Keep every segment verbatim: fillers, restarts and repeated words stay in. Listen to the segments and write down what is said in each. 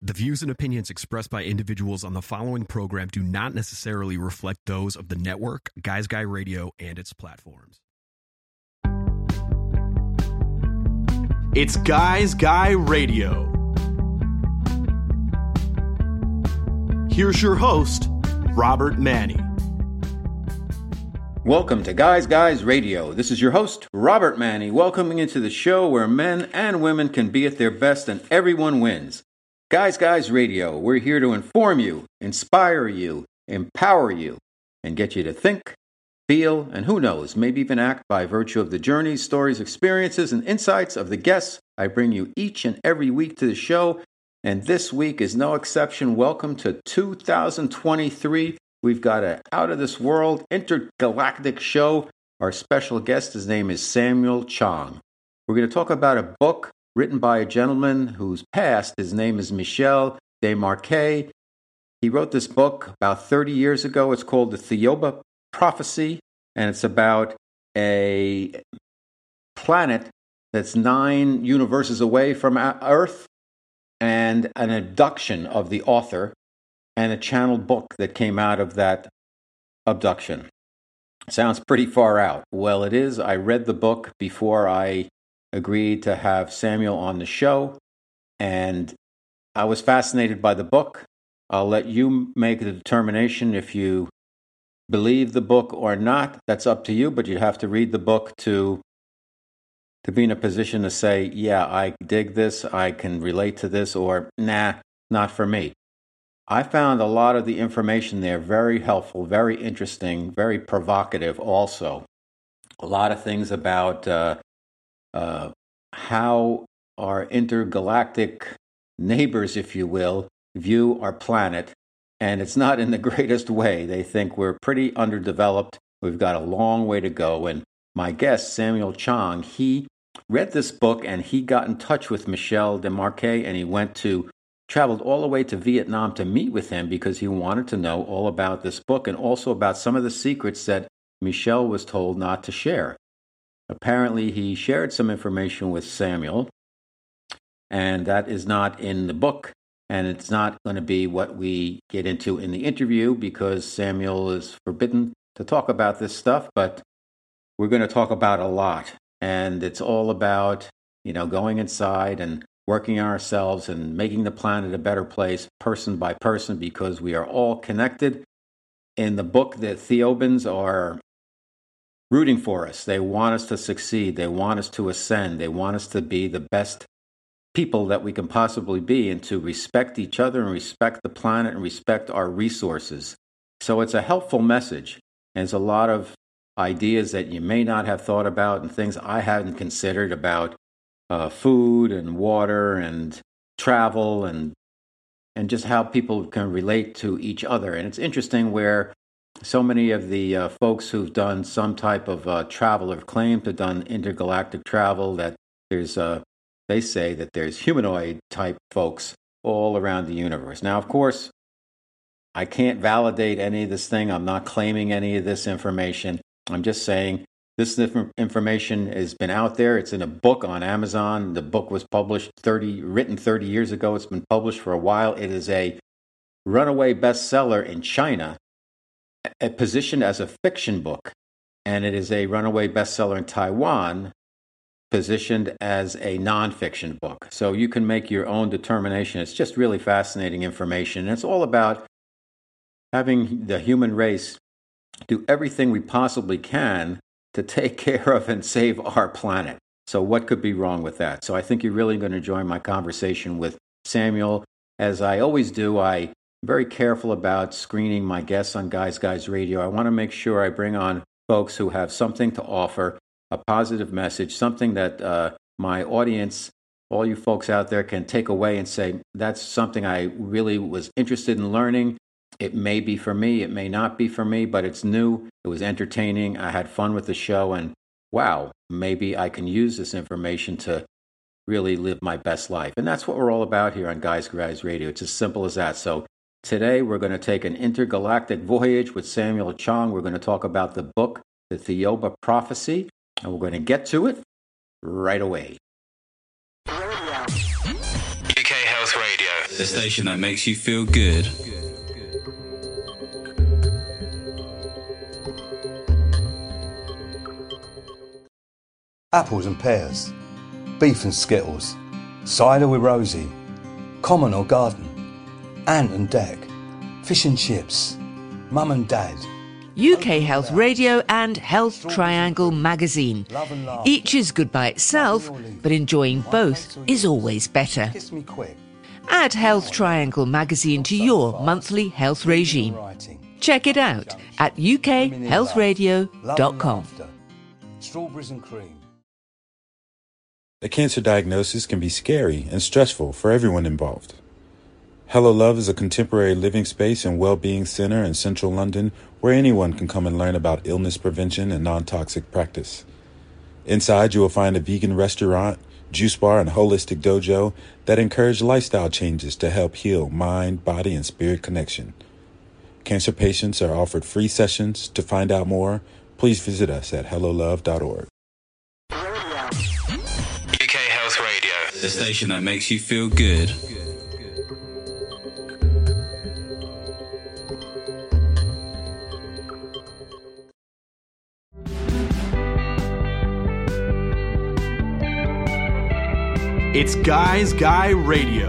The views and opinions expressed by individuals on the following program do not necessarily reflect those of the network, Guys Guy Radio, and its platforms. It's Guys Guy Radio. Here's your host, Robert Manni. Welcome to Guys Guys Radio. This is your host, Robert Manni, welcoming into the show where men and women can be at their best and everyone wins. Guys Guys Radio, we're here to inform you, inspire you, empower you, and get you to think, feel, and who knows, maybe even act by virtue of the journeys, stories, experiences, and insights of the guests I bring you each and every week to the show. And this week is no exception. Welcome to two thousand twenty-three. We've got an out-of-this-world, intergalactic show. Our special guest, his name is Samuel Chong. We're going to talk about a book written by a gentleman who's passed. His name is Michel Desmarquet. He wrote this book about thirty years ago. It's called The Theoba Prophecy, and it's about a planet that's nine universes away from Earth, and an abduction of the author, and a channeled book that came out of that abduction. Sounds pretty far out. Well, it is. I read the book before I agreed to have Samuel on the show, and I was fascinated by the book. I'll let you make the determination if you believe the book or not. That's up to you, but you have to read the book to to be in a position to say, yeah, I dig this, I can relate to this, or nah, not for me. I found a lot of the information there very helpful, very interesting, very provocative also. A lot of things about uh, uh, how our intergalactic neighbors, if you will, view our planet. And it's not in the greatest way. They think we're pretty underdeveloped. We've got a long way to go. And my guest, Samuel Chong, he read this book and he got in touch with Michel Desmarquet, and he went to, traveled all the way to Vietnam to meet with him because he wanted to know all about this book and also about some of the secrets that Michel was told not to share. Apparently, he shared some information with Samuel, and that is not in the book, and it's not going to be what we get into in the interview because Samuel is forbidden to talk about this stuff, but we're going to talk about a lot. And it's all about, you know, going inside and working on ourselves and making the planet a better place, person by person, because we are all connected. In the book, the Theobans are rooting for us. They want us to succeed. They want us to ascend. They want us to be the best people that we can possibly be and to respect each other and respect the planet and respect our resources. So it's a helpful message. And there's a lot of ideas that you may not have thought about and things I hadn't considered about uh, food and water and travel and and just how people can relate to each other. And it's interesting where so many of the uh, folks who've done some type of uh, travel have claimed to have done intergalactic travel, that there's, uh, they say that there's humanoid type folks all around the universe. Now, of course, I can't validate any of this thing. I'm not claiming any of this information. I'm just saying this information has been out there. It's in a book on Amazon. The book was published thirty, written thirty years ago. It's been published for a while. It is a runaway bestseller in China, positioned as a fiction book, and it is a runaway bestseller in Taiwan, positioned as a nonfiction book. So you can make your own determination. It's just really fascinating information. And it's all about having the human race do everything we possibly can to take care of and save our planet. So what could be wrong with that? So I think you're really going to enjoy my conversation with Samuel. As I always do, I'm very careful about screening my guests on Guys Guys Radio. I want to make sure I bring on folks who have something to offer, a positive message, something that uh, my audience, all you folks out there, can take away and say, that's something I really was interested in learning. It may be for me, it may not be for me, but it's new, it was entertaining, I had fun with the show, and wow, maybe I can use this information to really live my best life. And that's what we're all about here on Guys Guys Radio. It's as simple as that. So today we're going to take an intergalactic voyage with Samuel Chong. We're going to talk about the book, The Theoba Prophecy, and we're going to get to it right away. U K Health Radio. The station that makes you feel good. Apples and pears, beef and skittles, cider with Rosie, common or garden, ant and deck, fish and chips, mum and dad. U K Health Radio and Health Triangle magazine. Each is good by itself, but enjoying both is always better. Kiss me quick. Add Health Triangle magazine to your monthly health regime. Check it out at u k health radio dot com. Strawberries and cream. A cancer diagnosis can be scary and stressful for everyone involved. Hello Love is a contemporary living space and well-being center in central London where anyone can come and learn about illness prevention and non-toxic practice. Inside, you will find a vegan restaurant, juice bar, and holistic dojo that encourage lifestyle changes to help heal mind, body, and spirit connection. Cancer patients are offered free sessions. To find out more, please visit us at hello love dot org. U K Health Radio, the station that makes you feel good. It's Guys Guy Radio.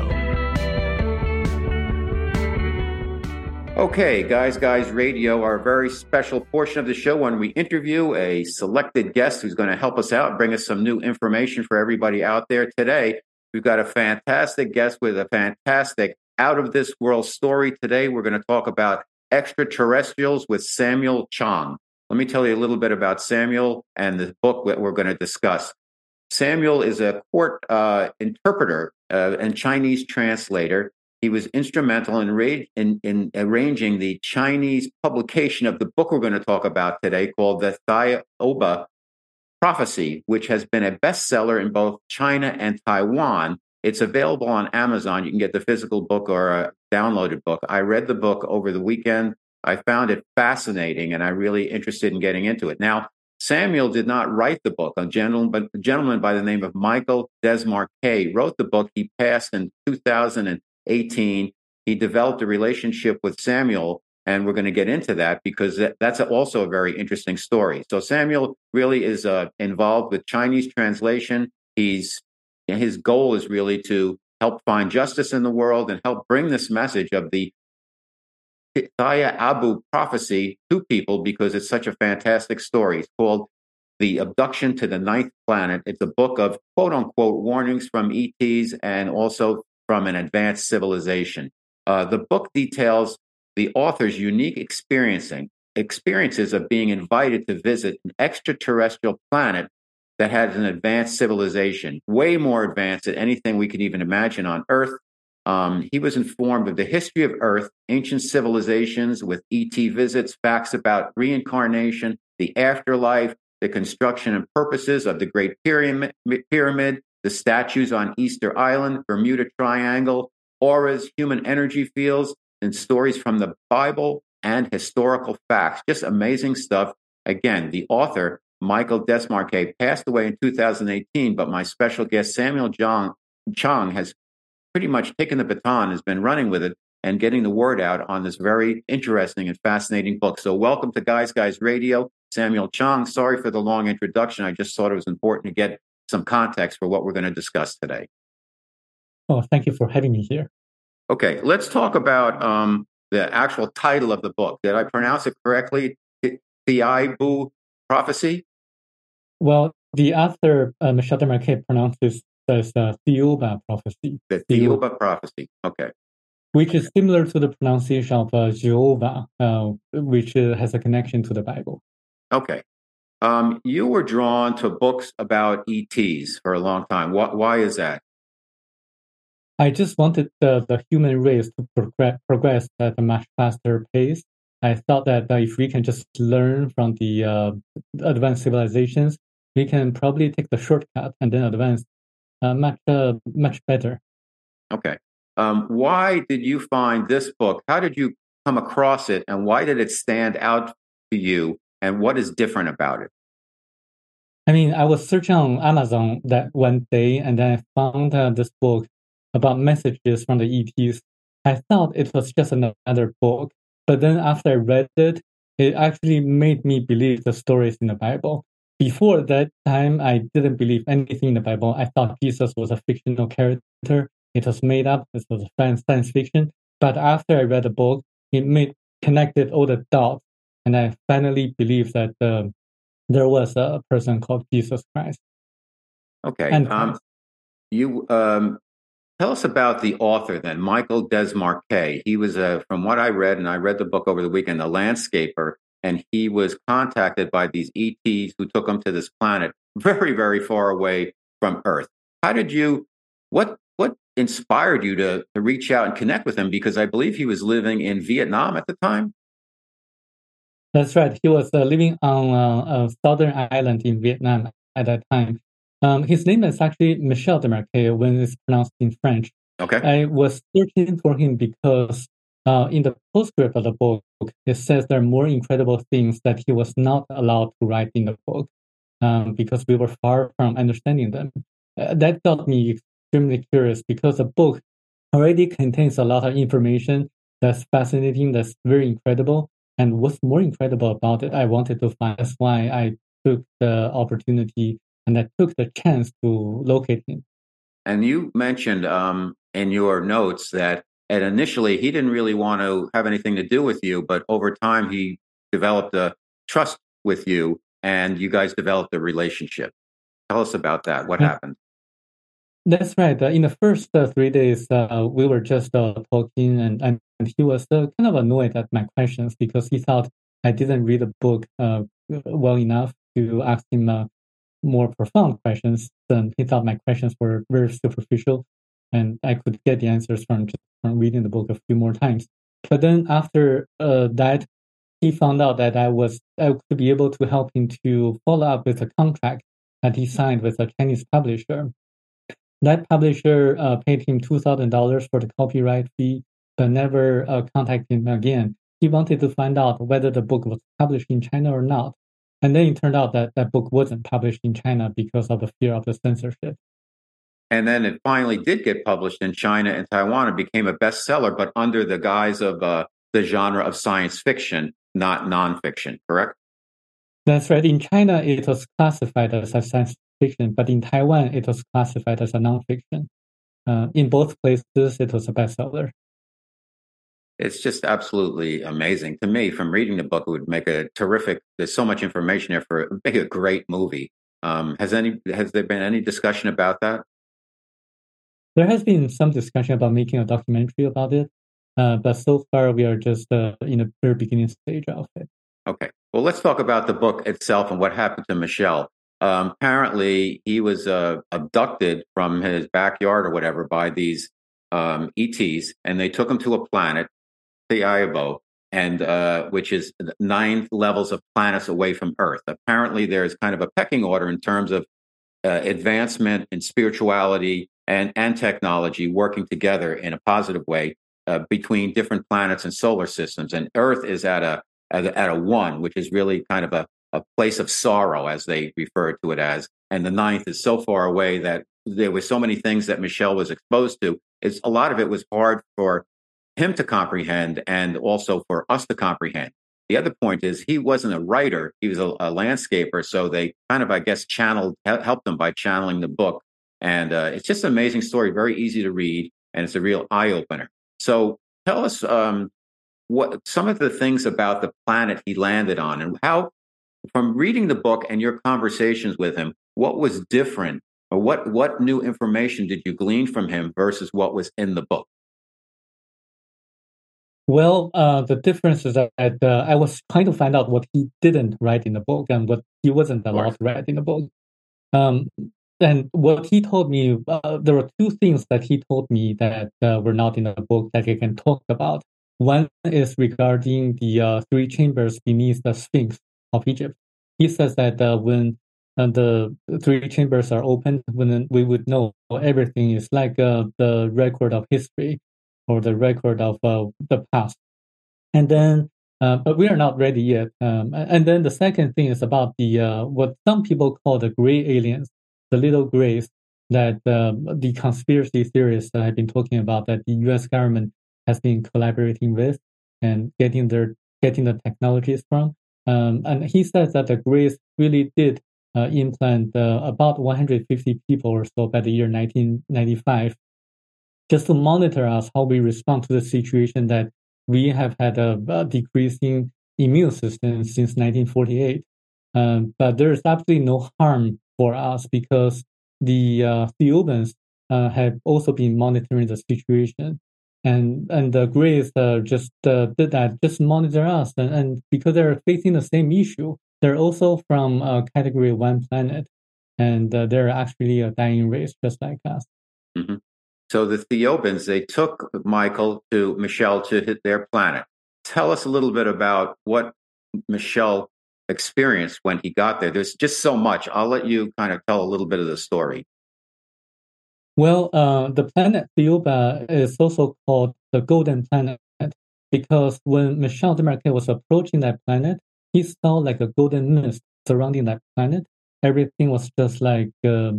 Okay, Guys Guys Radio, our very special portion of the show when we interview a selected guest who's going to help us out and bring us some new information for everybody out there. Today, we've got a fantastic guest with a fantastic out-of-this-world story. Today, we're going to talk about extraterrestrials with Samuel Chong. Let me tell you a little bit about Samuel and the book that we're going to discuss. Samuel is a court uh, interpreter uh, and Chinese translator. He was instrumental in, ra- in, in arranging the Chinese publication of the book we're going to talk about today called The Thaioba Prophecy, which has been a bestseller in both China and Taiwan. It's available on Amazon. You can get the physical book or a downloaded book. I read the book over the weekend. I found it fascinating, and I'm really interested in getting into it. Now, Samuel did not write the book. A gentleman, a gentleman by the name of Michael Desmarquet wrote the book. He passed in two thousand eighteen. He developed a relationship with Samuel, and we're going to get into that because that's also a very interesting story. So Samuel really is uh, involved with Chinese translation. He's his goal is really to help find justice in the world and help bring this message of the Thaioba prophecy to people because it's such a fantastic story. It's called The Abduction to the Ninth Planet. It's a book of quote-unquote warnings from E Ts and also from an advanced civilization. Uh, the book details the author's unique experiencing experiences of being invited to visit an extraterrestrial planet that has an advanced civilization, way more advanced than anything we could even imagine on Earth. Um, he was informed of the history of Earth, ancient civilizations with E T visits, facts about reincarnation, the afterlife, the construction and purposes of the Great Pyramid, pyramid the statues on Easter Island, Bermuda Triangle, auras, human energy fields, and stories from the Bible and historical facts. Just amazing stuff. Again, the author, Michael Desmarquet, passed away in two thousand eighteen, but my special guest, Samuel Chong, Chong has pretty much taken the baton, has been running with it and getting the word out on this very interesting and fascinating book. So welcome to Guys Guys Radio, Samuel Chong. Sorry for the long introduction. I just thought it was important to get some context for what we're going to discuss today. Oh, thank you for having me here. Okay, let's talk about um, the actual title of the book. Did I pronounce it correctly? Thaioba Prophecy? Well, the author, uh, Michel Desmarquet, pronounces as uh, Thaioba Prophecy. The Thaioba Prophecy, okay. Which is similar to the pronunciation of uh, Jehovah, uh, which uh, has a connection to the Bible. Okay. Um, you were drawn to books about E Ts for a long time. Why, why is that? I just wanted the, the human race to progress, progress at a much faster pace. I thought that uh, if we can just learn from the uh, advanced civilizations, we can probably take the shortcut and then advance uh, much uh, much better. Okay. Um, why did you find this book? How did you come across it, and why did it stand out to you, and what is different about it? I mean, I was searching on Amazon that one day, and then I found uh, this book about messages from the E Ts. I thought it was just another book, but then after I read it, it actually made me believe the stories in the Bible. Before that time, I didn't believe anything in the Bible. I thought Jesus was a fictional character. It was made up. It was science fiction. But after I read the book, it made connected all the dots, and I finally believed that uh, there was a person called Jesus Christ. Okay. And um, you um, tell us about the author then, Michael Desmarquet. He was, uh, from what I read, and I read the book over the weekend, a landscaper, and he was contacted by these E Ts who took him to this planet very, very far away from Earth. How did you, what what inspired you to, to reach out and connect with him? Because I believe he was living in Vietnam at the time. That's right. He was uh, living on uh, a southern island in Vietnam at that time. Um, his name is actually Michel Desmarquet when it's pronounced in French. Okay. I was searching for him because uh, in the postscript of the book, it says there are more incredible things that he was not allowed to write in the book um, because we were far from understanding them. Uh, that got me extremely curious because the book already contains a lot of information that's fascinating, that's very incredible. And what's more incredible about it, I wanted to find. That's why I took the opportunity and I took the chance to locate him. And you mentioned um, in your notes that and initially he didn't really want to have anything to do with you, but over time he developed a trust with you and you guys developed a relationship. Tell us about that. What yeah. happened? That's right. Uh, in the first uh, three days, uh, we were just uh, talking, and, and he was uh, kind of annoyed at my questions because he thought I didn't read the book uh, well enough to ask him uh, more profound questions. And he thought my questions were very superficial, and I could get the answers from just from reading the book a few more times. But then after uh, that, he found out that I was I could be able to help him to follow up with a contract that he signed with a Chinese publisher. That publisher uh, paid him two thousand dollars for the copyright fee, but never uh, contacted him again. He wanted to find out whether the book was published in China or not. And then it turned out that that book wasn't published in China because of the fear of the censorship. And then it finally did get published in China and Taiwan. It became a bestseller, but under the guise of uh, the genre of science fiction, not nonfiction, correct? That's right. In China, it was classified as a science fiction, but in Taiwan, it was classified as a nonfiction. Uh, in both places, it was a bestseller. It's just absolutely amazing to me. From reading the book, it would make a terrific. There's so much information there for make a great movie. Um, has any has there been any discussion about that? There has been some discussion about making a documentary about it, uh, but so far we are just uh, in the very beginning stage of it. Okay. Well, let's talk about the book itself and what happened to Michel. Um, apparently, he was uh, abducted from his backyard or whatever by these um, E Ts, and they took him to a planet, Thiaobo, and uh, which is nine levels of planets away from Earth. Apparently, there's kind of a pecking order in terms of uh, advancement in spirituality and, and technology working together in a positive way uh, between different planets and solar systems. And Earth is at a at a, at a one, which is really kind of a a place of sorrow, as they refer to it as. And the ninth is so far away that there were so many things that Michel was exposed to. It's, a lot of it was hard for him to comprehend and also for us to comprehend. The other point is he wasn't a writer. He was a, a landscaper. So they kind of, I guess, channeled, helped him by channeling the book. And uh, it's just an amazing story, very easy to read, and it's a real eye-opener. So tell us um, what some of the things about the planet he landed on and how, from reading the book and your conversations with him, what was different or what, what new information did you glean from him versus what was in the book? Well, uh, the difference is that uh, I was trying to find out what he didn't write in the book and what he wasn't allowed to write in the book. Um, and what he told me, uh, there were two things that he told me that uh, were not in the book that I can talk about. One is regarding the uh, three chambers beneath the Sphinx of Egypt. He says that uh, when uh, the three chambers are opened, when we would know everything is like uh, the record of history or the record of uh, the past. And then, uh, but we are not ready yet. Um, and then the second thing is about the uh, what some people call the gray aliens, the little grays. that uh, the conspiracy theorists have been talking about that the U S government has been collaborating with and getting their getting the technologies from. Um, and he says that the Grace really did uh, implant uh, about one hundred fifty people or so by the year nineteen ninety-five, just to monitor us how we respond to the situation that we have had a, a decreasing immune system since nineteen forty-eight. Um, but there is absolutely no harm for us because the uh, Theobans uh, have also been monitoring the situation. And and the Grays uh, just uh, did that, just monitor us. And, and because they're facing the same issue, they're also from uh, category one planet. And uh, they're actually a dying race, just like us. Mm-hmm. So the Theobans, they took Michael to Michel to hit their planet. Tell us a little bit about what Michel experienced when he got there. There's just so much. I'll let you kind of tell a little bit of the story. Well, uh, the planet Theoba is also called the Golden Planet because when Michel Desmarquet was approaching that planet, he saw like a golden mist surrounding that planet. Everything was just like uh,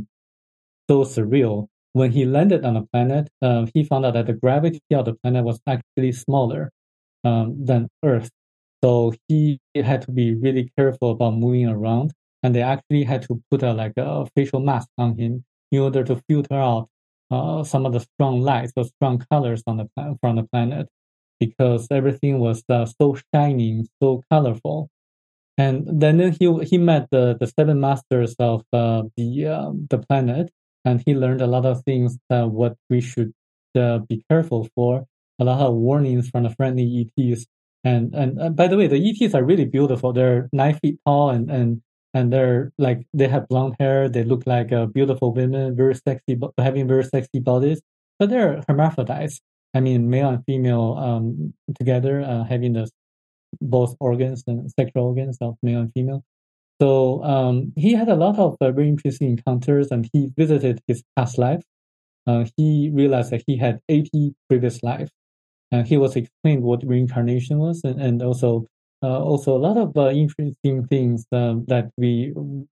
so surreal. When he landed on the planet, uh, he found out that the gravity of the planet was actually smaller um, than Earth. So he had to be really careful about moving around, and they actually had to put a, like a facial mask on him in order to filter out uh, some of the strong lights or strong colors on the plan- from the planet, because everything was uh, so shining, so colorful. And then he he met the, the seven masters of uh, the uh, the planet, and he learned a lot of things uh, what we should uh, be careful for. A lot of warnings from the friendly E Ts. And, and and by the way, the E Ts are really beautiful. They're nine feet tall, and and and they're like they have blonde hair. They look like uh, beautiful women, very sexy, having very sexy bodies. But they're hermaphrodites. I mean, male and female um, together, uh, having the both organs and sexual organs of male and female. So um, he had a lot of uh, very interesting encounters, and he visited his past life. Uh, he realized that he had eighty previous lives. And he was explained what reincarnation was, and, and also uh, also a lot of uh, interesting things um, that we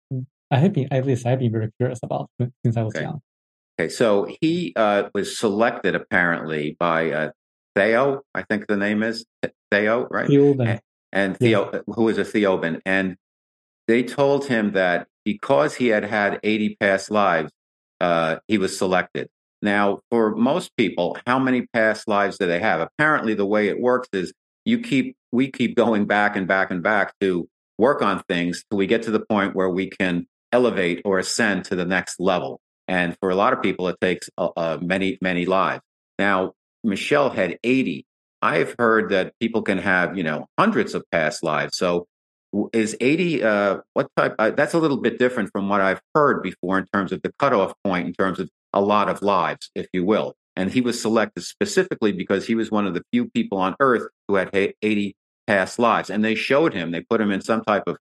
I have been at least I've been very curious about since I was okay. young. Okay, so he uh, was selected apparently by uh, Theo, I think the name is Theo, right? Theoban. And, and Theo, yeah. who is a Theoban, and they told him that because he had had eighty past lives, uh, he was selected. Now, for most people, how many past lives do they have? Apparently, the way it works is you keep we keep going back and back and back to work on things till we get to the point where we can elevate or ascend to the next level. And for a lot of people, it takes uh, uh, many, many lives. Now, Michel had eighty. I've heard that people can have, you know, hundreds of past lives. So is eighty, uh, what type? Uh, that's a little bit different from what I've heard before in terms of the cutoff point, in terms of a lot of lives, if you will. And he was selected specifically because he was one of the few people on Earth who had eighty past lives. And they showed him, they put him in some type of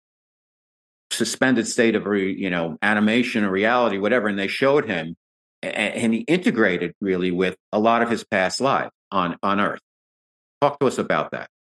suspended state of, you know, animation or reality, whatever. And they showed him, and, and he integrated really with a lot of his past life on, on Earth. Talk to us about that.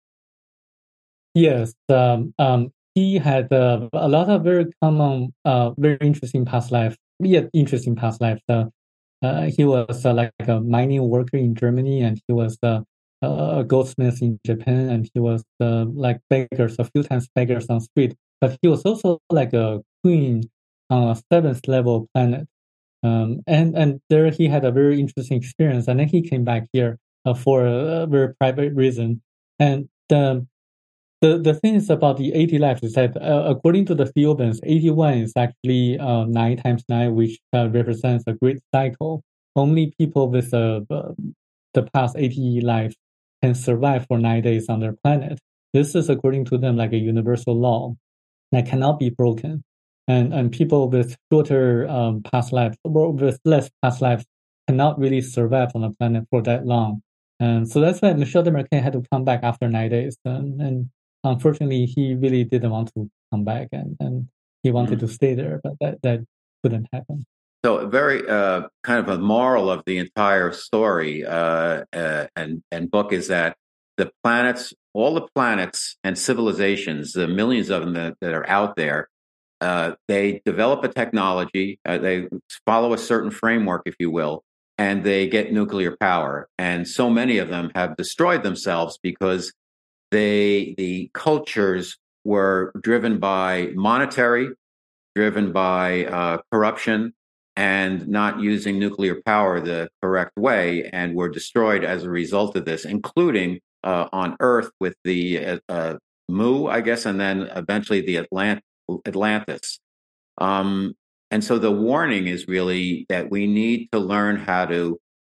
Yes, um, um, he had uh, a lot of very common, uh, very interesting past life, yet interesting past lives. Uh, uh, he was uh, like a mining worker in Germany, and he was uh, a goldsmith in Japan, and he was uh, like beggars, a few times beggars on street. But he was also like a queen on a seventh level planet. Um, and, and there he had a very interesting experience. And then he came back here uh, for a, a very private reason. And the, the, the thing is about the eighty lives is that uh, according to the Theobans, eighty-one is actually uh, nine times nine, which uh, represents a great cycle. Only people with uh, the past eighty lives can survive for nine days on their planet. This is according to them like a universal law that cannot be broken. And and people with shorter um, past lives, or with less past lives, cannot really survive on the planet for that long. And so that's why Michel Desmarquet had to come back after nine days. And, and unfortunately, he really didn't want to come back, and, and he wanted mm-hmm. to stay there, but that, that couldn't happen. So a very uh, kind of a moral of the entire story uh, uh, and, and book is that the planets, all the planets and civilizations, the millions of them that, that are out there, uh, they develop a technology, uh, they follow a certain framework, if you will, and they get nuclear power. And so many of them have destroyed themselves because they the cultures were driven by monetary, driven by uh, corruption, and not using nuclear power the correct way, and were destroyed as a result of this, including uh, on Earth with the uh, uh, Mu, I guess, and then eventually the Atlant- Atlantis. Um, and so the warning is really that we need to learn how to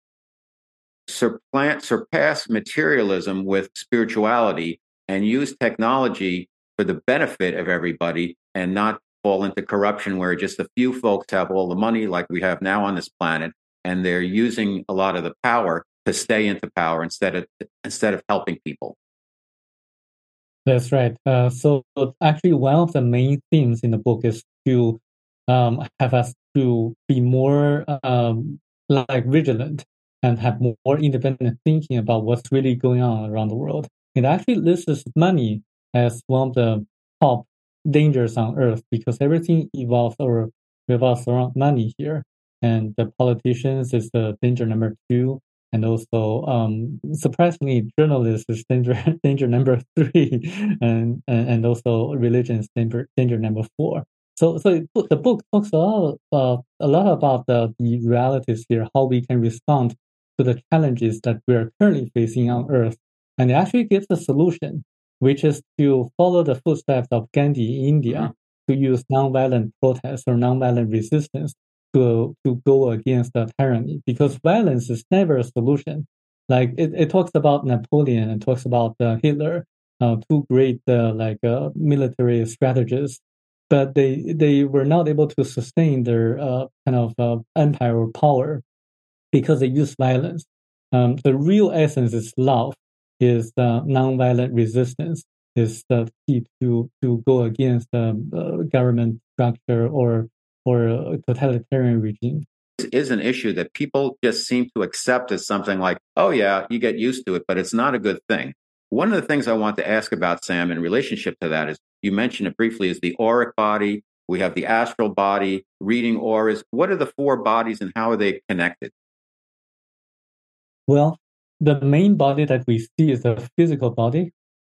supplant, surpass materialism with spirituality and use technology for the benefit of everybody and not fall into corruption where just a few folks have all the money like we have now on this planet, and they're using a lot of the power to stay into power instead of instead of helping people. That's right. Uh, so actually, one of the main themes in the book is to um, have us to be more um, like vigilant and have more independent thinking about what's really going on around the world. It actually lists money as one of the top dangers on Earth because everything evolves or revolves around money here, and the politicians is the danger number two. And also, um, surprisingly, journalists is danger danger number three, and and, and also religion is danger danger number four. So so it, the book talks a lot uh, a lot about the, the realities here, how we can respond to the challenges that we are currently facing on Earth, and it actually gives a solution, which is to follow the footsteps of Gandhi in India, mm-hmm. to use nonviolent protest or nonviolent resistance to to go against the tyranny, because violence is never a solution. Like it, it talks about Napoleon and talks about uh, Hitler, uh, two great uh, like uh, military strategists, but they they were not able to sustain their uh, kind of uh, empire or power because they used violence. Um, the real essence is love, is uh, nonviolent resistance, is the key to to go against um, uh, government structure or or a totalitarian regime. This is an issue that people just seem to accept as something like, oh yeah, you get used to it, but it's not a good thing. One of the things I want to ask about, Sam, in relationship to that is, you mentioned it briefly, is the auric body. We have the astral body, reading auras. What are the four bodies and how are they connected? Well, the main body that we see is the physical body.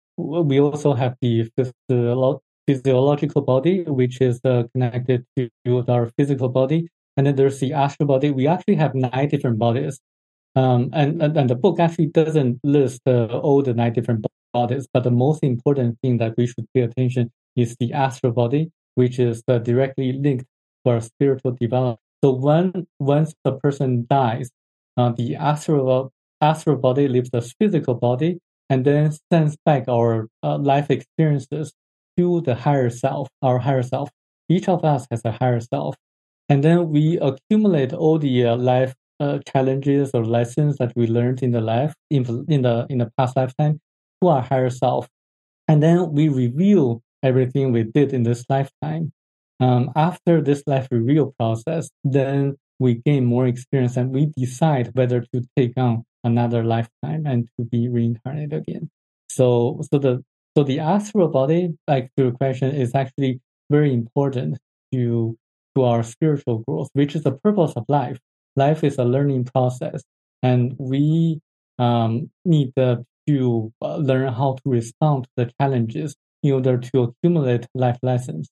We also have the physio- physiological body, which is uh, connected to, to our physical body. And then there's the astral body. We actually have nine different bodies. Um, and, and, and the book actually doesn't list uh, all the nine different bodies, but the most important thing that we should pay attention is the astral body, which is uh, directly linked to our spiritual development. So when once a person dies, uh, the astral, astral body leaves the physical body and then sends back our uh, life experiences to the higher self, our higher self. Each of us has a higher self. And then we accumulate all the uh, life uh, challenges or lessons that we learned in the life, in, in the in the past lifetime, to our higher self. And then we review everything we did in this lifetime. Um, after this life review process, then we gain more experience and we decide whether to take on another lifetime and to be reincarnated again. So, so the so the astral body, like to your question, is actually very important to to our spiritual growth, which is the purpose of life. Life is a learning process, and we um, need uh, to uh, learn how to respond to the challenges in order to accumulate life lessons.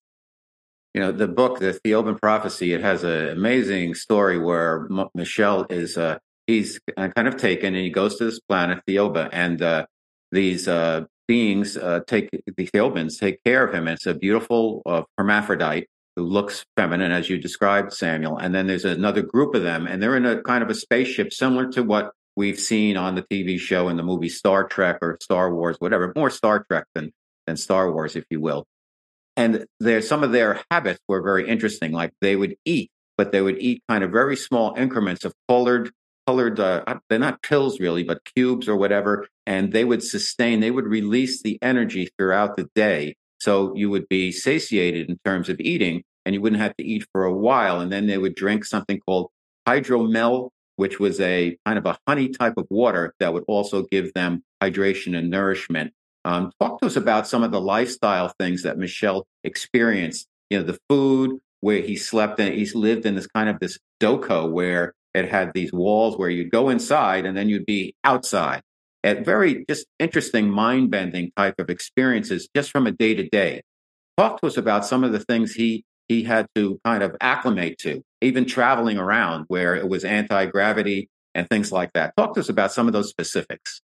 You know, the book, The Theoban Prophecy, it has an amazing story where M- Michel is, uh, he's kind of taken and he goes to this planet, Theoba, and uh, these uh, beings uh, take, the Theobans take care of him. It's a beautiful uh, hermaphrodite who looks feminine, as you described, Samuel. And then there's another group of them, and they're in a kind of a spaceship similar to what we've seen on the T V show and the movie Star Trek or Star Wars, whatever, more Star Trek than, than Star Wars, if you will. And there, some of their habits were very interesting. Like they would eat, but they would eat kind of very small increments of colored, colored. Uh, they're not pills really, but cubes or whatever. And they would sustain. They would release the energy throughout the day, so you would be satiated in terms of eating, and you wouldn't have to eat for a while. And then they would drink something called hydromel, which was a kind of a honey type of water that would also give them hydration and nourishment. Um, talk to us about some of the lifestyle things that Michel experienced you know, the food, where he slept in, he's lived in this kind of this doko where it had these walls where you'd go inside and then you'd be outside. At very just interesting, mind-bending type of experiences just from a day-to-day. Talk to us about some of the things he he had to kind of acclimate to, even traveling around where it was anti-gravity and things like that. Talk to us about some of those specifics.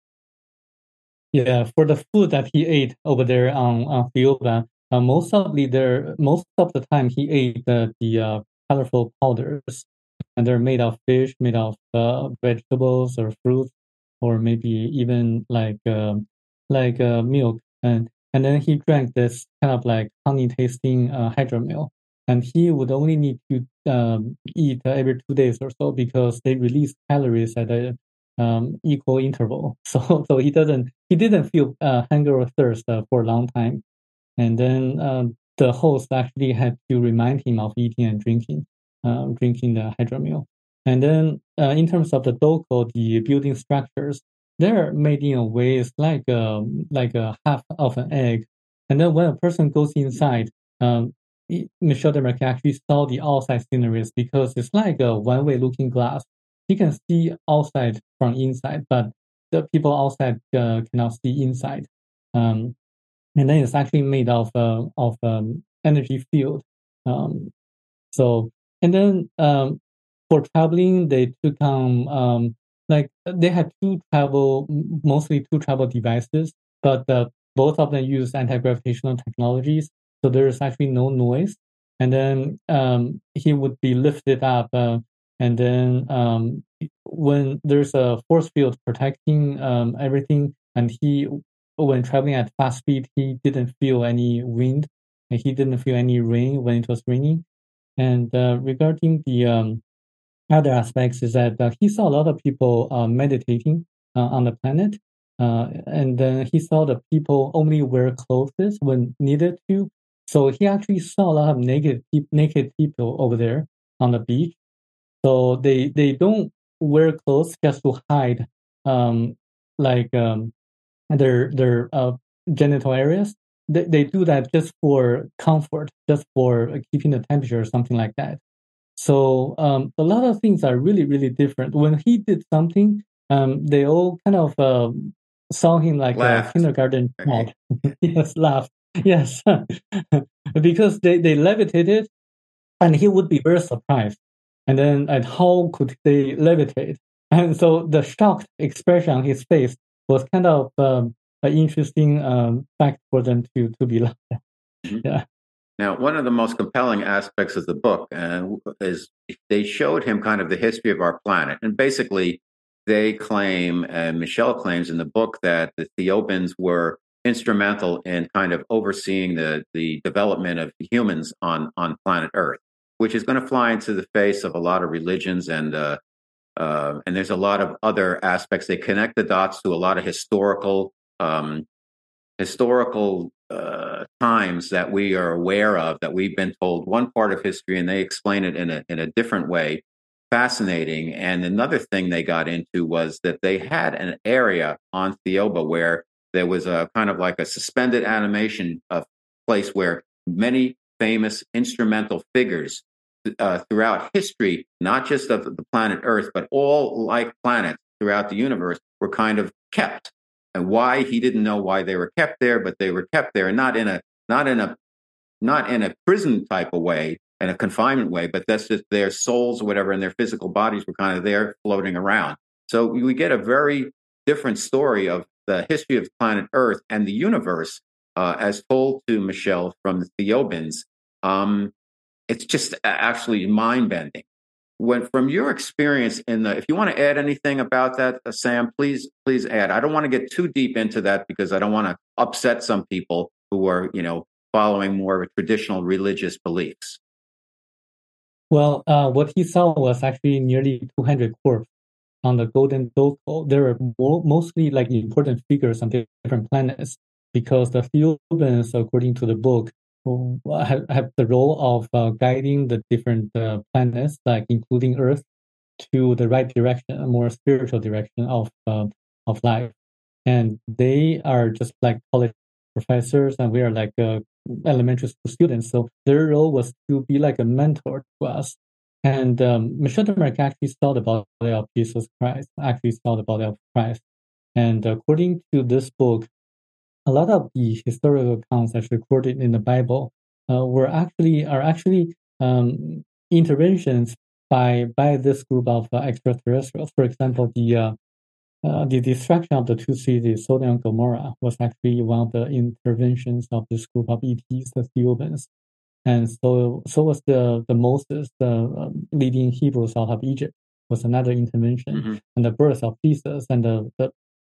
Yeah, for the food that he ate over there on, on Theoba, uh, most of the there most of the time he ate uh, the uh, colorful powders, and they're made of fish, made of uh, vegetables or fruits, or maybe even like um, like uh, milk. And and then he drank this kind of like honey tasting uh, hydromel. And he would only need to um, eat uh, every two days or so because they release calories at a um, equal interval. So so he doesn't he didn't feel uh, hunger or thirst uh, for a long time. And then um, the host actually had to remind him of eating and drinking, uh, drinking the hydromel. And then uh, in terms of the doko, the building structures, they're made in a way it's like a, like a half of an egg. And then when a person goes inside, um, Michel Desmarquet actually saw the outside sceneries because it's like a one-way looking glass. You can see outside from inside, but the people outside uh, cannot see inside. Um, and then it's actually made of uh, of um, energy field. Um, so and then um, for traveling, they took on um, like they had two travel, mostly two travel devices, but uh, both of them use anti-gravitational technologies. So there is actually no noise. And then um, he would be lifted up. Uh, and then um, when there's a force field protecting um, everything, and he, when traveling at fast speed, he didn't feel any wind. And he didn't feel any rain when it was raining. And uh, regarding the um, other aspects is that uh, he saw a lot of people uh, meditating uh, on the planet. Uh, and then he saw the people only wear clothes when needed to. So he actually saw a lot of naked naked people over there on the beach. So they they don't wear clothes just to hide um, like um, their their uh, genital areas. They they do that just for comfort, just for keeping the temperature or something like that. So um, a lot of things are really really different. When he did something, um, they all kind of uh, saw him like laughed. A kindergarten child. Yes, laughed. Yes, because they, they levitated, and he would be very surprised. And then, and how could they levitate? And so the shocked expression on his face was kind of um, an interesting um, fact for them to to be laughed at. Mm-hmm. Yeah. Now, one of the most compelling aspects of the book uh, is they showed him kind of the history of our planet, and basically they claim, and Michel claims in the book, that the Theobans were instrumental in kind of overseeing the, the development of humans on, on planet Earth, which is going to fly into the face of a lot of religions. And uh, uh, and there's a lot of other aspects. They connect the dots to a lot of historical um, historical uh, times that we are aware of, that we've been told one part of history, and they explain it in a in a different way. Fascinating. And another thing they got into was that they had an area on Theoba where there was a kind of like a suspended animation of place where many famous instrumental figures uh, throughout history, not just of the planet Earth, but all like planets throughout the universe, were kind of kept. And why, he didn't know why they were kept there, but they were kept there, and not in a not in a not in a prison type of way, in a confinement way, but that's just their souls or whatever, and their physical bodies were kind of there floating around. So we get a very different story of the history of planet Earth and the universe uh, as told to Michel from the Theobans. Um, it's just actually mind-bending. When, from your experience in the, if you want to add anything about that, uh, Sam, please, please add. I don't want to get too deep into that because I don't want to upset some people who are, you know, following more of a traditional religious beliefs. Well, uh, what he saw was actually nearly two hundred corpses on the Golden Doko. There are mo- mostly like important figures on different planets because the Theobans, according to the book, have, have the role of uh, guiding the different uh, planets, like including Earth, to the right direction, a more spiritual direction of uh, of life. And they are just like college professors and we are like uh, elementary school students. So their role was to be like a mentor to us. And um, Michel de Marquet actually saw the body of Jesus Christ, actually saw the body of Christ. And according to this book, a lot of the historical accounts that's recorded in the Bible uh, were actually are actually um, interventions by by this group of uh, extraterrestrials. For example, the uh, uh, the destruction of the two cities, Sodom and Gomorrah, was actually one of the interventions of this group of E Ts, the Theobans. And so, so was the the Moses, the uh, leading Hebrews out of Egypt, was another intervention, mm-hmm. and the birth of Jesus and the the,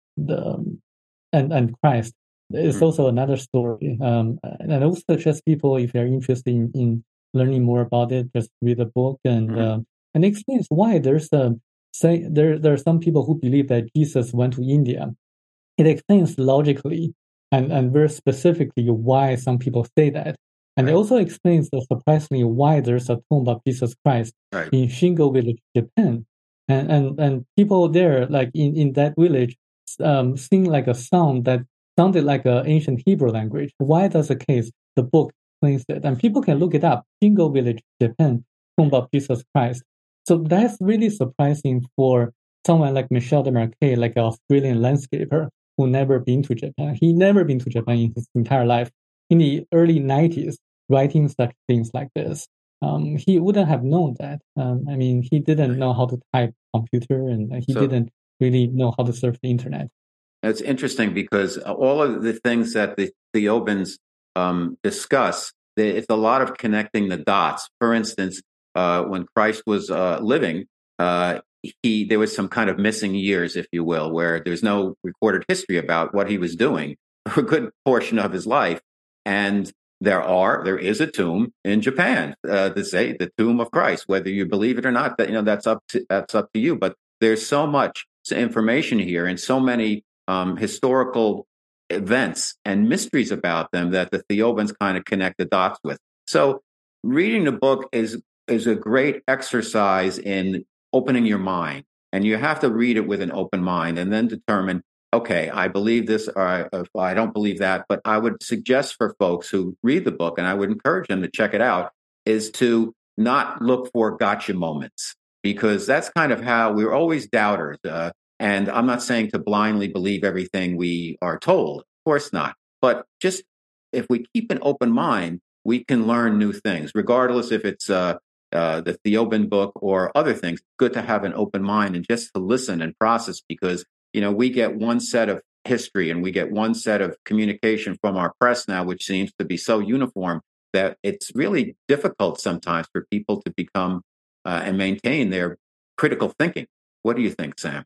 the and and Christ is mm-hmm. also another story. Um, and I would suggest people, if they're interested in, in learning more about it, just read the book and mm-hmm. uh, and explains why there's a say there there are some people who believe that Jesus went to India. It explains logically and and very specifically why some people say that. And right. It also explains uh, surprisingly why there's a tomb of Jesus Christ right. in Shingo Village, Japan. And, and and people there, like in, in that village, um, sing like a song that sounded like an ancient Hebrew language. Why that's the case? The book explains it. And people can look it up, Shingo Village, Japan, tomb of Jesus Christ. So that's really surprising for someone like Michel de Marquet, like an Australian landscaper who never been to Japan. He never been to Japan in his entire life. In the early nineties, writing such things like this, um, he wouldn't have known that. Um, I mean, he didn't know how to type computer, and he so, didn't really know how to surf the internet. It's interesting because all of the things that the Theobans um, discuss, it's a lot of connecting the dots. For instance, uh, when Christ was uh, living, uh, he there was some kind of missing years, if you will, where there's no recorded history about what he was doing for a good portion of his life. And there are, there is a tomb in Japan, uh, to say the tomb of Christ, whether you believe it or not, that, you know, that's up to, that's up to you. But there's so much information here and so many um, historical events and mysteries about them that the Theobans kind of connect the dots with. So reading the book is, is a great exercise in opening your mind, and you have to read it with an open mind and then determine, okay, I believe this, or I, I don't believe that. But I would suggest for folks who read the book, and I would encourage them to check it out, is to not look for gotcha moments, because that's kind of how we're always doubters. Uh, and I'm not saying to blindly believe everything we are told. Of course not. But just if we keep an open mind, we can learn new things, regardless if it's uh, uh, the Theoban book or other things. Good to have an open mind and just to listen and process, because you know, we get one set of history and we get one set of communication from our press now, which seems to be so uniform that it's really difficult sometimes for people to become uh, and maintain their critical thinking. What do you think, Sam?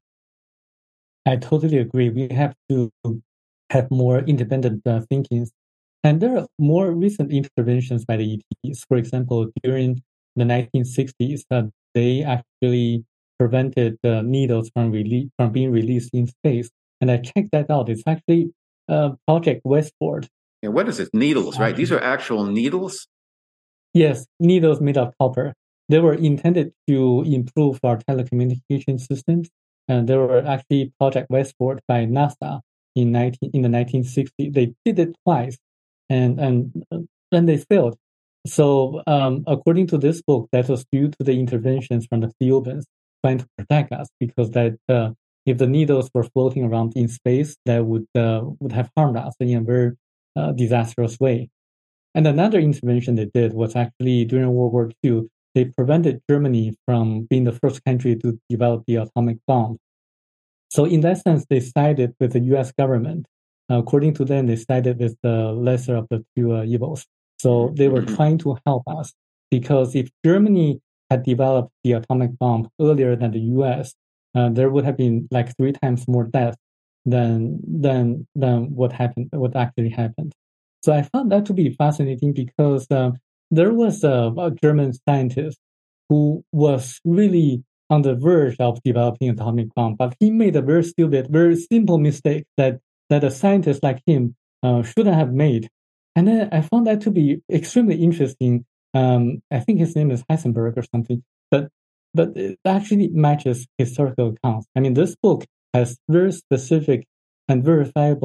I totally agree. We have to have more independent uh, thinking. And there are more recent interventions by the E Ts. For example, during the nineteen sixties, uh, they actually prevented the needles from rele- from being released in space. And I checked that out. It's actually uh, Project Westport. Yeah, what is it? Needles, right? These are actual needles? Yes, needles made of copper. They were intended to improve our telecommunication systems. And they were actually Project Westport by NASA in nineteen in the nineteen sixties. They did it twice, and and then they failed. So um, according to this book, that was due to the interventions from the Theobans trying to protect us, because that uh, if the needles were floating around in space, that would uh, would have harmed us in a very uh, disastrous way. And another intervention they did was actually during World War Two. They prevented Germany from being the first country to develop the atomic bomb. So in that sense, they sided with the U S government. Uh, according to them, they sided with the lesser of the two uh, evils. So they were trying to help us, because if Germany had developed the atomic bomb earlier than the U S, uh, there would have been like three times more death than than than what happened, what actually happened. So I found that to be fascinating, because uh, there was a, a German scientist who was really on the verge of developing an atomic bomb, but he made a very stupid, very simple mistake that that a scientist like him uh, shouldn't have made. And then I found that to be extremely interesting. Um, I think his name is Heisenberg or something, but but it actually matches historical accounts. I mean, this book has very specific and verifiable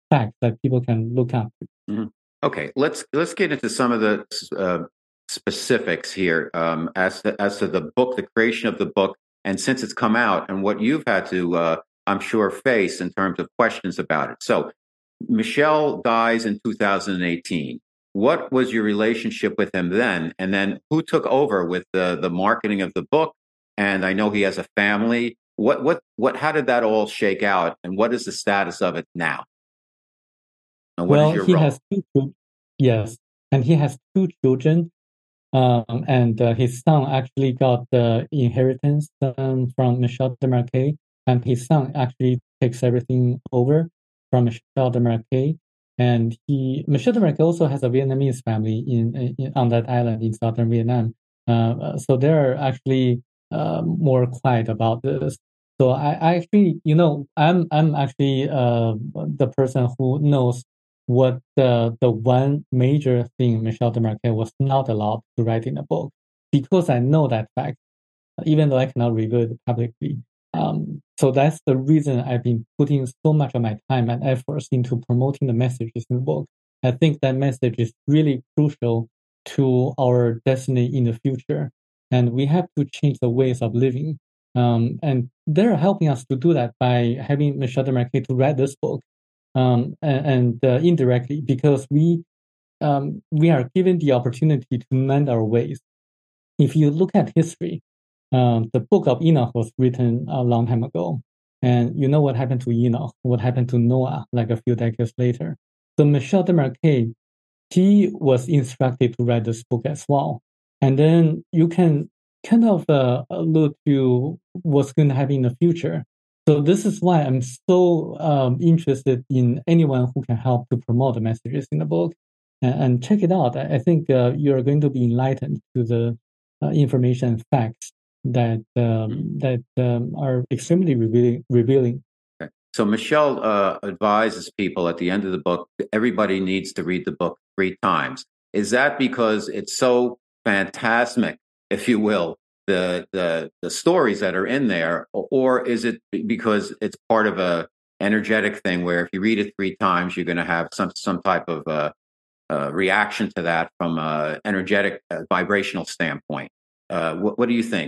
facts that people can look up. Mm-hmm. Okay, let's let's get into some of the uh, specifics here um, as to, as to the book, the creation of the book, and since it's come out, and what you've had to, uh, I'm sure, face in terms of questions about it. So, Michel dies in two thousand eighteen. What was your relationship with him then? And then who took over with the, the marketing of the book? And I know he has a family. What what what? How did that all shake out? And what is the status of it now? And what well, is your he role? has two children. Yes, and he has two children. Um, and uh, his son actually got the inheritance um, from Michel Desmarquet, and his son actually takes everything over from Michel Desmarquet. And he, Michel Desmarquet also has a Vietnamese family in, in on that island in southern Vietnam. Uh, so they're actually uh, more quiet about this. So I, I actually, you know, I'm I'm actually uh, the person who knows what the the one major thing Michel Desmarquet was not allowed to write in a book, because I know that fact, even though I cannot reveal it publicly. Um, so that's the reason I've been putting so much of my time and efforts into promoting the messages in the book. I think that message is really crucial to our destiny in the future, and we have to change the ways of living. Um, and they're helping us to do that by having Michel Desmarquet to write this book. Um, and, and uh, indirectly, because we um, we are given the opportunity to mend our ways. If you look at history, um, the book of Enoch was written a long time ago, and you know what happened to Enoch, what happened to Noah, like a few decades later. So Michel Desmarquet, he was instructed to write this book as well, and then you can kind of uh, look to what's going to happen in the future. So this is why I'm so um, interested in anyone who can help to promote the messages in the book, and, and check it out. I, I think uh, you're going to be enlightened to the uh, information and facts that um, that um, are extremely revealing. revealing. Okay. So Michel uh, advises people at the end of the book, everybody needs to read the book three times. Is that because it's so phantasmic, if you will, the the the stories that are in there, or is it because it's part of a energetic thing where if you read it three times, you're going to have some some type of uh, uh, reaction to that from a energetic, uh, vibrational standpoint? Uh, what, what do you think?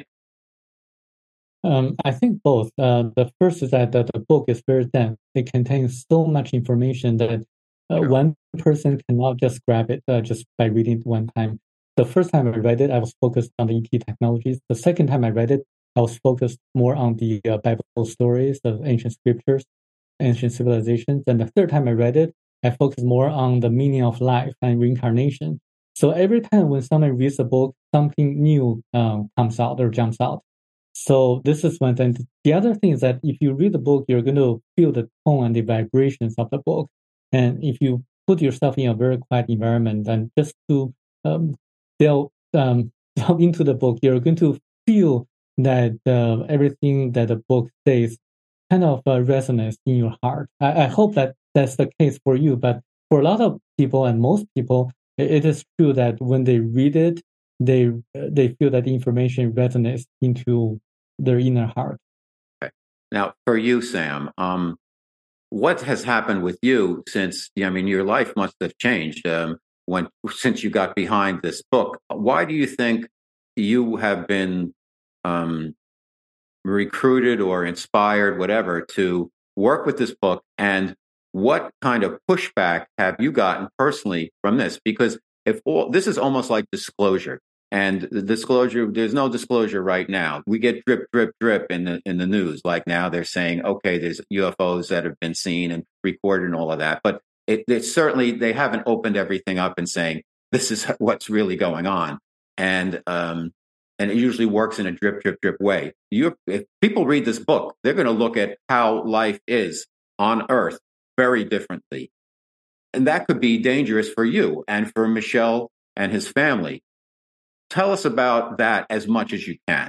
Um, I think both. Uh, the first is that the, the book is very dense. It contains so much information that uh, sure. one person cannot just grab it uh, just by reading it one time. The first time I read it, I was focused on the E T technologies. The second time I read it, I was focused more on the uh, Bible stories, the ancient scriptures, ancient civilizations. And the third time I read it, I focused more on the meaning of life and reincarnation. So every time when someone reads a book, something new um, comes out or jumps out. So this is one thing. The other thing is that if you read the book, you're going to feel the tone and the vibrations of the book. And if you put yourself in a very quiet environment and just to um, delve, um, delve into the book, you're going to feel that uh, everything that the book says kind of uh, resonates in your heart. I, I hope that that's the case for you. But for a lot of people and most people, it, it is true that when they read it, they they feel that the information resonates into their inner heart. Okay. Now, for you, Sam, um, what has happened with you since? I mean, your life must have changed um, when since you got behind this book. Why do you think you have been um, recruited or inspired, whatever, to work with this book? And what kind of pushback have you gotten personally from this? Because if all this is almost like disclosure. And the disclosure, there's no disclosure right now. We get drip, drip, drip in the in the news. Like now they're saying, okay, there's U F Os that have been seen and recorded and all of that. But it, it certainly, they haven't opened everything up and saying, this is what's really going on. And um, and it usually works in a drip, drip, drip way. You, if people read this book, they're going to look at how life is on Earth very differently. And that could be dangerous for you and for Michel and his family. Tell us about that as much as you can.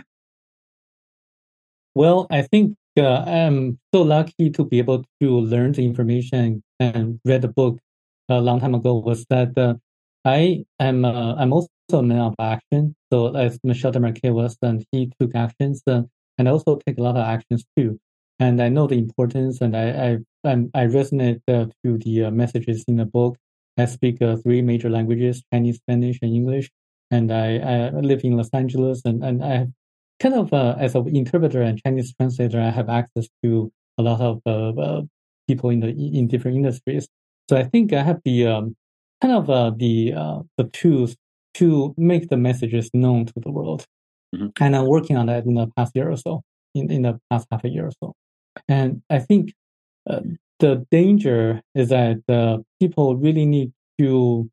Well, I think uh, I'm so lucky to be able to learn the information and read the book a long time ago. Was that uh, I am uh, I'm also a man of action. So as Michel Desmarquet was, and he took actions, uh, and I also take a lot of actions too. And I know the importance, and I, I I'm, I resonate uh, to the uh, messages in the book. I speak uh, three major languages: Chinese, Spanish, and English. And I, I live in Los Angeles, and, and I have kind of, uh, as an interpreter and Chinese translator, I have access to a lot of uh, uh, people in the in different industries. So I think I have the um, kind of uh, the uh, the tools to make the messages known to the world. Mm-hmm. And I'm working on that in the past year or so, in, in the past half a year or so. And I think uh, the danger is that uh, people really need to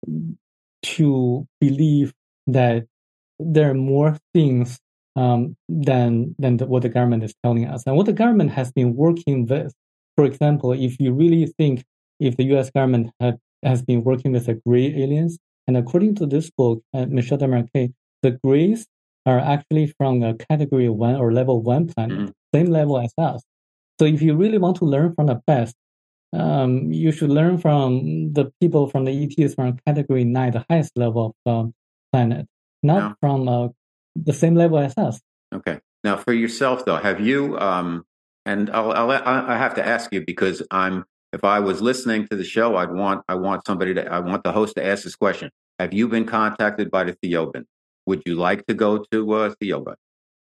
to believe that there are more things um, than than the, what the government is telling us, and what the government has been working with. For example, if you really think if the U S government had, has been working with the gray aliens, and according to this book, uh, Michel Desmarquet, the grays are actually from a category one or level one planet, mm-hmm. same level as us. So if you really want to learn from the best, um, you should learn from the people from the E Ts from category nine, the highest level of um, planet, not no. from uh, the same level as us. Okay. Now, for yourself, though, have you, um, and I'll, I'll, I have to ask you because I'm, if I was listening to the show, I'd want, I want somebody to, I want the host to ask this question. Have you been contacted by the Theoban? Would you like to go to uh, Theoba?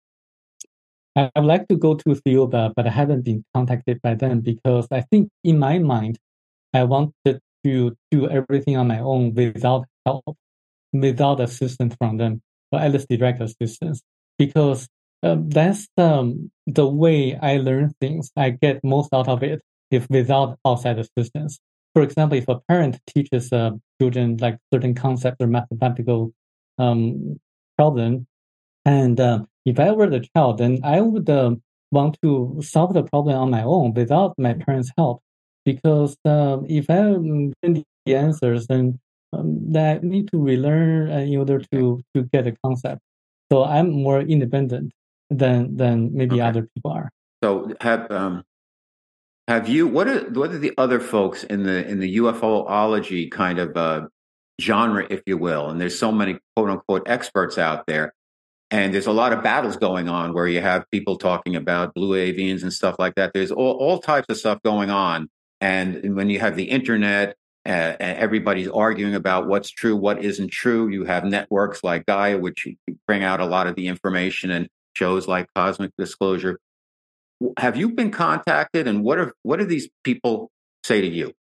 I would like to go to Theoba, but I haven't been contacted by them because I think in my mind, I wanted to do everything on my own without help, without assistance from them, or at least direct assistance, because uh, that's um, the way I learn things. I get most out of it if without outside assistance. For example, if a parent teaches uh, children like certain concepts or mathematical um, problem, and uh, if I were the child, then I would uh, want to solve the problem on my own without my parents' help. Because uh, if I um, find the answers, then um, I need to relearn uh, in order to, to get a concept. So I'm more independent than than maybe okay. other people are. So have um, have you? What are what are the other folks in the in the UFOlogy kind of uh, genre, if you will? And there's so many quote unquote experts out there. And there's a lot of battles going on where you have people talking about blue avians and stuff like that. There's all, all types of stuff going on. And when you have the internet, uh, and everybody's arguing about what's true, what isn't true, you have networks like Gaia, which bring out a lot of the information, and shows like Cosmic Disclosure. Have you been contacted, and what are what do these people say to you?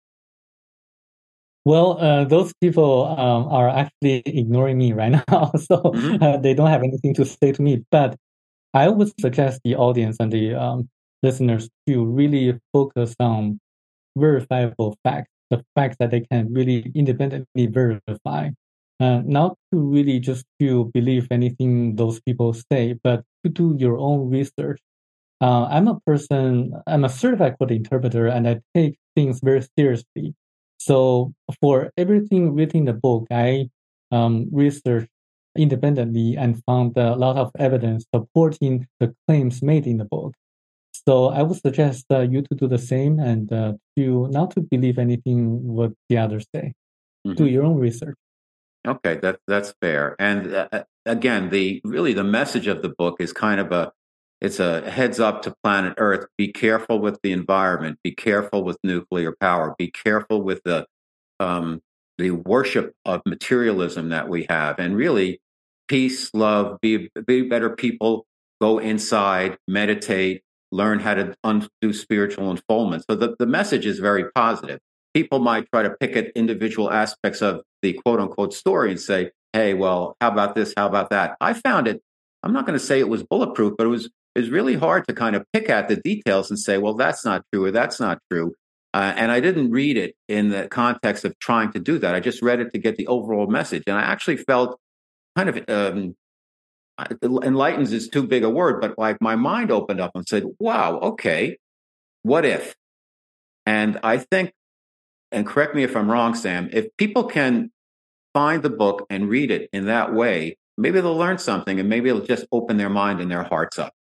Well, uh, those people um, are actually ignoring me right now, so mm-hmm. uh, they don't have anything to say to me. But I would suggest the audience and the um, listeners to really focus on verifiable facts, the facts that they can really independently verify, uh, not to really just to believe anything those people say, but to do your own research. Uh, I'm a person, I'm a certified code interpreter, and I take things very seriously. So for everything written in the book, I um, researched independently and found a lot of evidence supporting the claims made in the book. So I would suggest uh, you to do the same and uh, to not to believe anything what the others say. Mm-hmm. Do your own research. Okay, that that's fair. And uh, again, the really the message of the book is kind of a it's a heads up to planet Earth. Be careful with the environment. Be careful with nuclear power. Be careful with the um, the worship of materialism that we have. And really, peace, love, be be better people. Go inside, meditate, learn how to undo spiritual unfoldment. So the, the message is very positive. People might try to pick at individual aspects of the quote unquote story and say, hey, well, how about this? How about that? I found it. I'm not going to say it was bulletproof, but it was It's really hard to kind of pick at the details and say, well, that's not true or that's not true. Uh, and I didn't read it in the context of trying to do that. I just read it to get the overall message. And I actually felt kind of um, enlightens is too big a word, but like my mind opened up and said, wow, okay, what if? And I think, and correct me if I'm wrong, Sam, if people can find the book and read it in that way, maybe they'll learn something and maybe it'll just open their mind and their hearts up.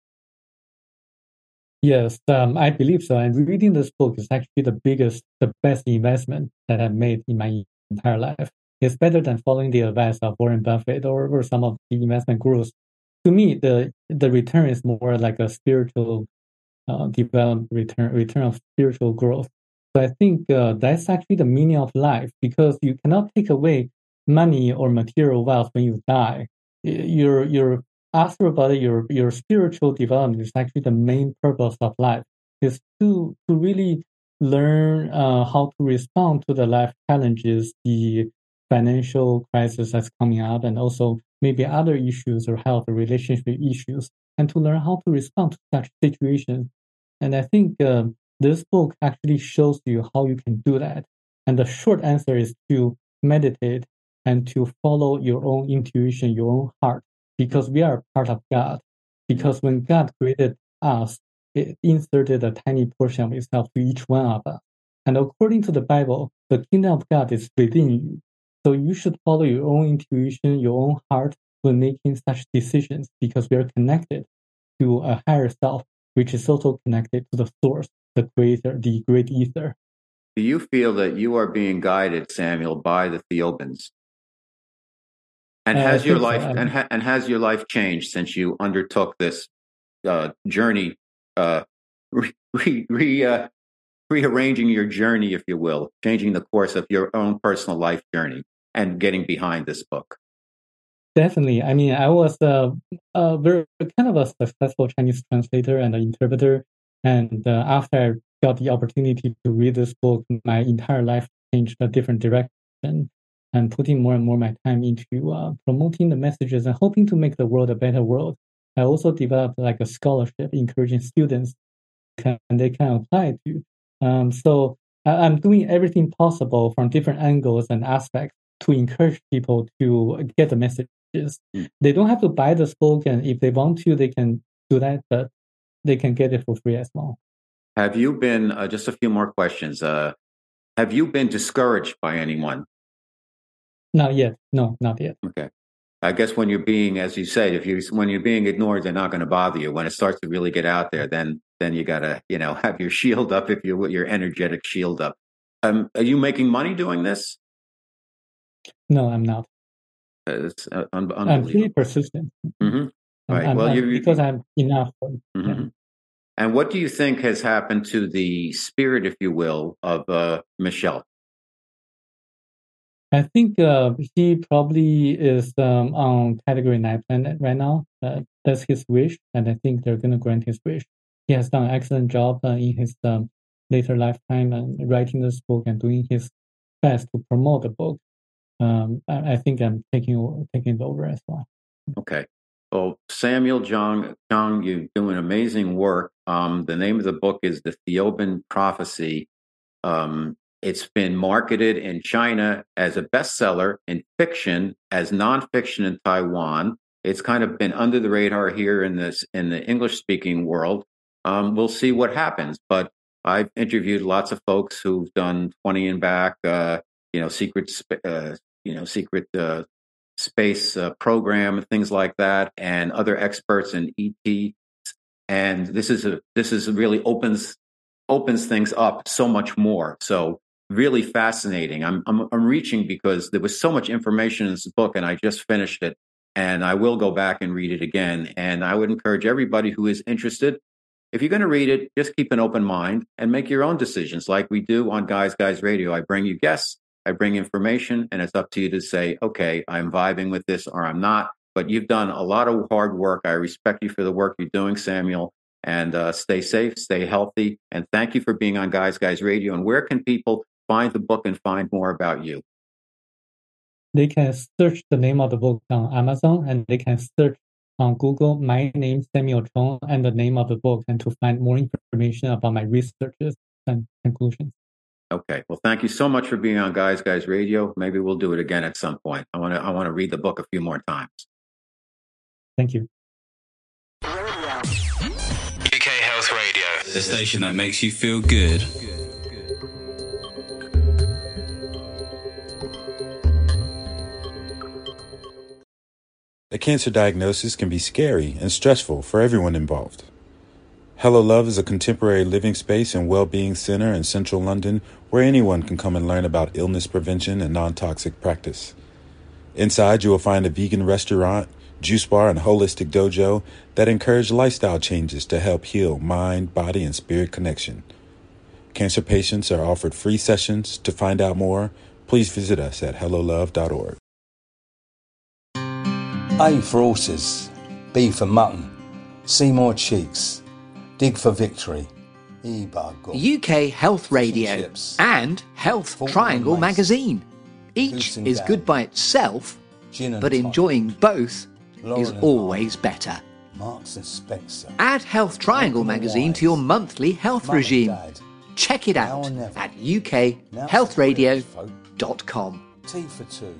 Yes, um, I believe so. And reading this book is actually the biggest, the best investment that I've made in my entire life. It's better than following the advice of Warren Buffett or, or some of the investment gurus. To me, the the return is more like a spiritual uh, develop return return of spiritual growth. So I think uh, that's actually the meaning of life, because you cannot take away money or material wealth when you die. Your your after body, your your spiritual development is actually the main purpose of life. Is to to really learn uh, how to respond to the life challenges, the financial crisis that's coming up, and also maybe other issues or health or relationship issues, and to learn how to respond to such situations. And I think uh, this book actually shows you how you can do that. And the short answer is to meditate and to follow your own intuition, your own heart, because we are part of God. Because when God created us, it inserted a tiny portion of itself to each one of us. And according to the Bible, the kingdom of God is within you. So you should follow your own intuition, your own heart when making such decisions, because we are connected to a higher self, which is also connected to the source, the creator, the great ether. Do you feel that you are being guided, Samuel, by the Theobans? And Uh, has I your think so. life I- and, ha- and has your life changed since you undertook this uh, journey, uh, re, re, re, uh, rearranging your journey, if you will, changing the course of your own personal life journey and getting behind this book? Definitely. I mean, I was a, a very kind of a successful Chinese translator and an interpreter. And uh, after I got the opportunity to read this book, my entire life changed a different direction, and putting more and more my time into uh, promoting the messages and hoping to make the world a better world. I also developed like a scholarship encouraging students can they can apply to. Um, so I, I'm doing everything possible from different angles and aspects to encourage people to get the messages. Mm. They don't have to buy this book, and if they want to, they can do that, but they can get it for free as well. Have you been, uh, just a few more questions, uh, have you been discouraged by anyone? Not yet. No, not yet. Okay. I guess when you're being, as you said, if you when you're being ignored, they're not going to bother you. When it starts to really get out there, then then you got to, you know, have your shield up, if you your energetic shield up. Um, are you making money doing this? No, I'm not. Uh, it's uh, un- I'm unbelievable. pretty persistent. Mm-hmm. Right. I'm, well, I'm, you, you because I'm enough. Mm-hmm. Yeah. And what do you think has happened to the spirit, if you will, of uh, Michel? I think uh, he probably is um, on Category nine planet right now. Uh, that's his wish, and I think they're going to grant his wish. He has done an excellent job uh, in his um, later lifetime and writing this book and doing his best to promote the book. Um, I, I think I'm taking taking it over as well. Okay. Well, Samuel Zhang, Zhang, you're doing amazing work. Um, the name of the book is The Theoban Prophecy. Um, it's been marketed in China as a bestseller, in fiction as nonfiction in Taiwan. It's kind of been under the radar here in this in the English-speaking world. Um, we'll see what happens. But I've interviewed lots of folks who've done twenty and back, uh, you know, secret, uh, you know, secret. Uh, space uh, program, things like that, and other experts in E T. And this is a this is really opens opens things up so much more. So really fascinating. I'm I'm I'm reaching because there was so much information in this book, and I just finished it, and I will go back and read it again. And I would encourage everybody who is interested, if you're going to read it, just keep an open mind and make your own decisions, like we do on Guys Guys Radio. I bring you guests. I bring information, and it's up to you to say, okay, I'm vibing with this or I'm not. But you've done a lot of hard work. I respect you for the work you're doing, Samuel. And uh, stay safe, stay healthy. And thank you for being on Guys Guys Radio. And where can people find the book and find more about you? They can search the name of the book on Amazon, and they can search on Google my name, Samuel Chong, and the name of the book, and to find more information about my researches and conclusions. Okay. Well, thank you so much for being on Guys Guys Radio. Maybe we'll do it again at some point. I want to I want to read the book a few more times. Thank you. U K Health Radio, the station that makes you feel good. A cancer diagnosis can be scary and stressful for everyone involved. Hello Love is a contemporary living space and well-being center in central London where anyone can come and learn about illness prevention and non-toxic practice. Inside, you will find a vegan restaurant, juice bar, and holistic dojo that encourage lifestyle changes to help heal mind, body, and spirit connection. Cancer patients are offered free sessions. To find out more, please visit us at hello love dot org. A for horses, B for mutton, C more cheeks, dig for victory, E by God. U K Health Radio and Health Triangle magazine. Each is good by itself, but enjoying both is always better. Marks and Spencer. Add Health Triangle magazine to your monthly health regime. Check it out at u k health radio dot com. T for two.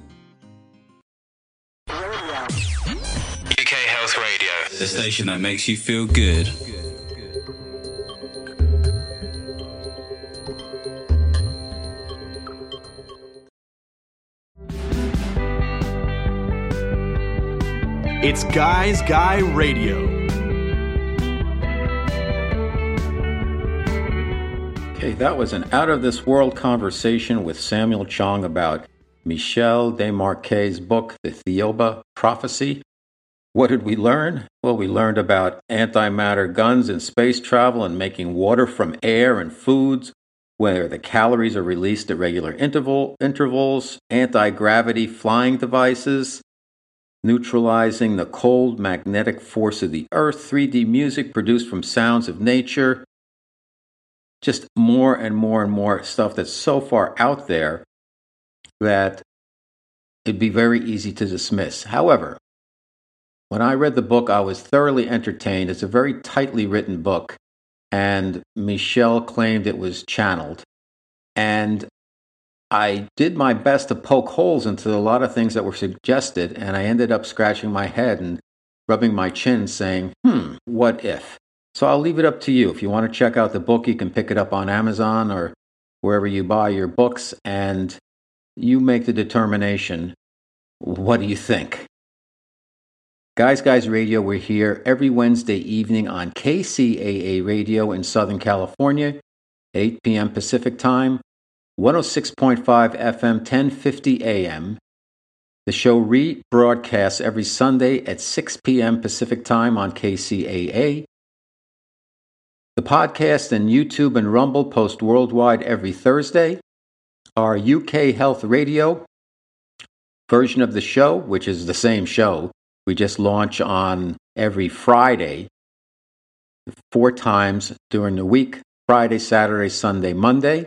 U K Health Radio, the station that makes you feel good. It's Guys Guy Radio. Okay, that was an out-of-this-world conversation with Samuel Chong about Michel Desmarques's book, The Theoba Prophecy. What did we learn? Well, we learned about antimatter guns and space travel and making water from air and foods, where the calories are released at regular interval intervals, anti-gravity flying devices, neutralizing the cold magnetic force of the earth, three D music produced from sounds of nature, just more and more and more stuff that's so far out there that it'd be very easy to dismiss. However, when I read the book, I was thoroughly entertained. It's a very tightly written book, and Michel claimed it was channeled. And I did my best to poke holes into a lot of things that were suggested, and I ended up scratching my head and rubbing my chin saying, hmm, what if? So I'll leave it up to you. If you want to check out the book, you can pick it up on Amazon or wherever you buy your books, and you make the determination. What do you think? Guys Guys Radio, we're here every Wednesday evening on K C A A Radio in Southern California, eight p.m. Pacific Time, one oh six point five F M, ten fifty A M. The show rebroadcasts every Sunday at six p.m. Pacific Time on K C A A. The podcast and YouTube and Rumble post worldwide every Thursday. Our U K Health Radio version of the show, which is the same show, we just launch on every Friday, four times during the week, Friday, Saturday, Sunday, Monday.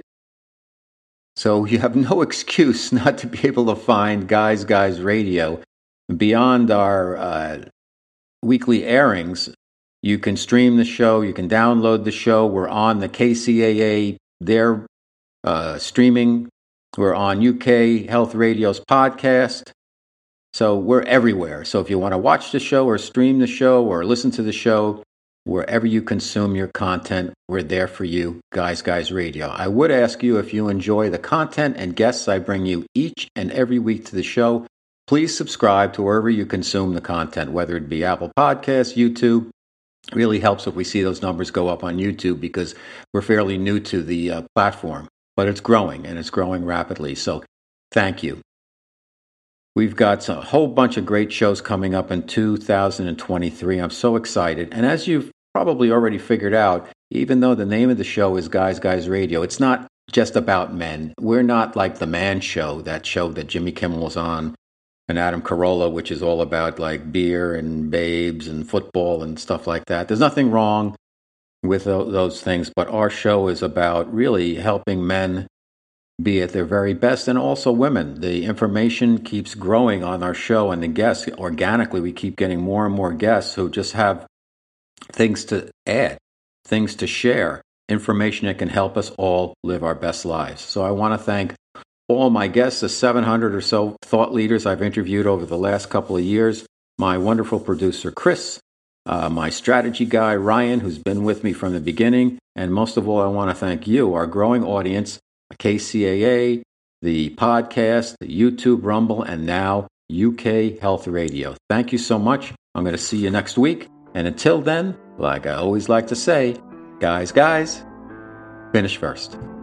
So you have no excuse not to be able to find Guys Guys Radio. Beyond our uh, weekly airings, you can stream the show, you can download the show. We're on the K C A A, their uh, streaming. We're on U K Health Radio's podcast. So we're everywhere. So if you want to watch the show or stream the show or listen to the show, wherever you consume your content, we're there for you, Guys Guys Radio. I would ask you, if you enjoy the content and guests I bring you each and every week to the show, please subscribe to wherever you consume the content, whether it be Apple Podcasts, YouTube. It really helps if we see those numbers go up on YouTube because we're fairly new to the uh, platform. But it's growing, and it's growing rapidly. So thank you. We've got a whole bunch of great shows coming up in two thousand twenty-three. I'm so excited. And as you've probably already figured out, even though the name of the show is Guys Guys Radio, it's not just about men. We're not like The Man Show, that show that Jimmy Kimmel was on, and Adam Carolla, which is all about like beer and babes and football and stuff like that. There's nothing wrong with those things, but our show is about really helping men be at their very best, and also women. The information keeps growing on our show, and the guests, organically, we keep getting more and more guests who just have things to add, things to share, information that can help us all live our best lives. So I want to thank all my guests, the seven hundred or so thought leaders I've interviewed over the last couple of years, my wonderful producer, Chris, Uh, my strategy guy, Ryan, who's been with me from the beginning. And most of all, I want to thank you, our growing audience, K C A A, the podcast, the YouTube, Rumble, and now U K Health Radio. Thank you so much. I'm going to see you next week. And until then, like I always like to say, guys, guys, finish first.